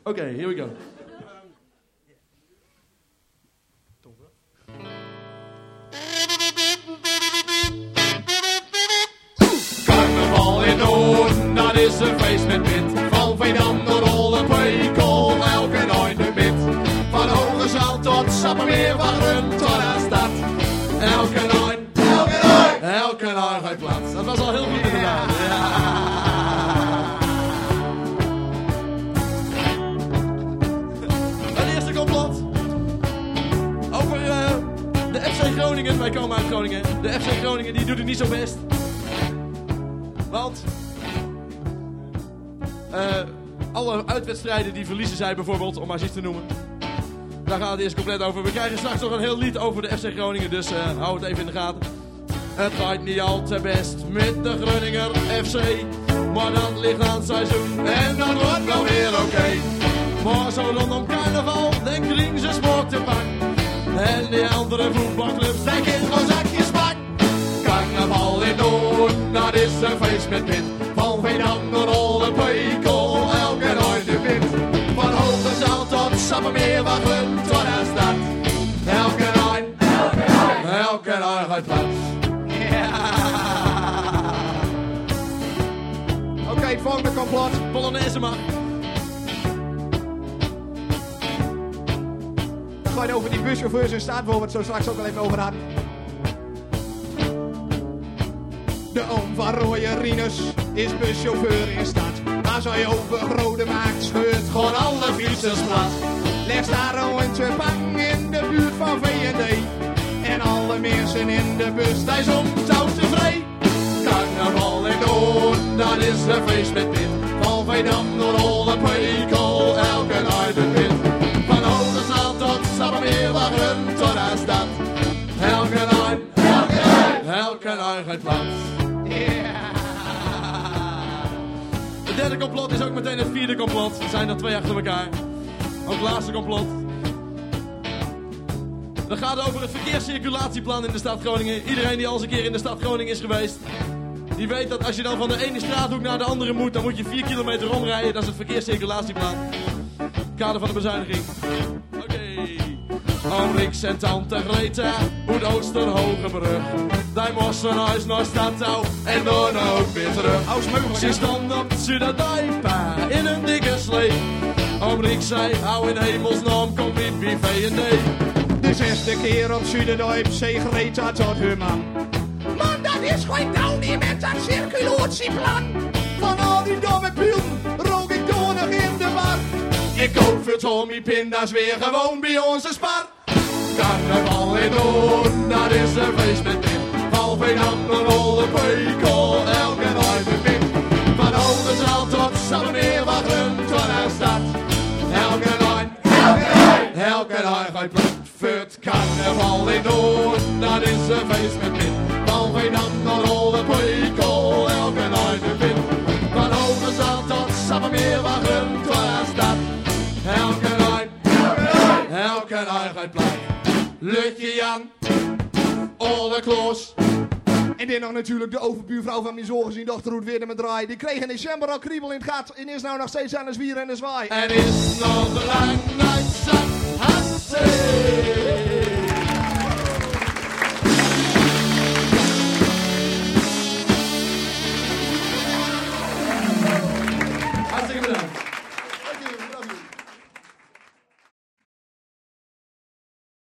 Oké, here we go. Carnaval in Noorden, dat is een feest met wit. Van Veendam door Rolle Pekel, elke nooit de mid. Van Hogezaal tot Sappemeer, Wagram tot aan stad. Elke nooit gaat plaats. Dat was al heel goed inderdaad. Ja. Het eerste complot. Over de FC Groningen. Wij komen uit Groningen. De FC Groningen die doet het niet zo best. Want alle uitwedstrijden die verliezen zij bijvoorbeeld, om maar eens iets te noemen. Daar gaat het eerst compleet over. We krijgen straks nog een heel lied over de FC Groningen, dus hou het even in de gaten. Het gaat niet al te best met de Groninger FC. Maar dat ligt aan het seizoen en dat wordt wel weer oké. Maar zo rondom carnaval, dan kringen ze smoort te pak. En die andere voetbalclubs, daar kind gewoon zakjes pak. Carnaval in Noord, dat is een feest met wit. Van Veendam naar Rolle Pekel, elke nooit de wit. Van Hogezaal tot Sappemeer, Wagram tot aan stad. Elke nooit gaat plaats. Oké, het volgende complot. Polonaise mag. Het gaat over die buschauffeurs in staat, waar we het zo straks ook wel even over hadden. De oom van Roye Rinus is buschauffeur in stad. Als hij over Grode maakt, scheurt gewoon alle fietsers plat. Leg daar een rondje bang in de buurt van V&D. En alle mensen in de bus, die is omtouw tevreden. Carnaval in Noord, dat is een feest met wit. Van Veendam door Rolle Pekel, elke nooit de wit. Van Hogezaal tot Sappemeer, Wagram tot aan stad. Elke nooit gaat plaats. Het derde complot is ook meteen het vierde complot. Er zijn er 2 achter elkaar. Ook het laatste complot. Dat gaat over het verkeerscirculatieplan in de stad Groningen. Iedereen die al eens een keer in de stad Groningen is geweest, die weet dat als je dan van de ene straathoek naar de andere moet, dan moet je 4 kilometer omrijden. Dat is het verkeerscirculatieplan. Kader van de bezuiniging. Oké. Oom Riks en tante Greta, uit Oosterhogebrug. Die moesten huis naar Stadtouw en dan ook weer terug. Ze stonden op Zuiderdijpa in een dikke slee. Oom Riks zei, hou in hemelsnaam, kom niet bij V&D. De 6e keer op Zuiderdijp, zei Greta tot haar man. Man, dat is gewoon nou niet met dat circulatieplan. Van al die domme pillen, rook ik door nog in de bar. Ik koop voor Tommy pinda's weer gewoon bij onze spar. Carnaval in Noord, dat is een feest met wit. Van Veendam naar Rolle Pekel, elke nooit de wit. Van Hogezaal tot Sappemeer, Wagram tot aan stad. Elke nooit gaat plaats. Voor het carnaval in Noord, dat is een feest met wit. Van Veendam naar Rolle Pekel, elke nooit de wit. Van Hogezaal tot Sappemeer, Wagram tot aan stad. Elke nooit gaat plaats. Lutje Jan, Olle Kloos. En dit nog natuurlijk de overbuurvrouw van mijn zo gezien dochter Roet weer met draai. Die kreeg in december al kriebel in het gat en is nou nog steeds aan de zwieren en de zwaai. En is nog lang nooit zat.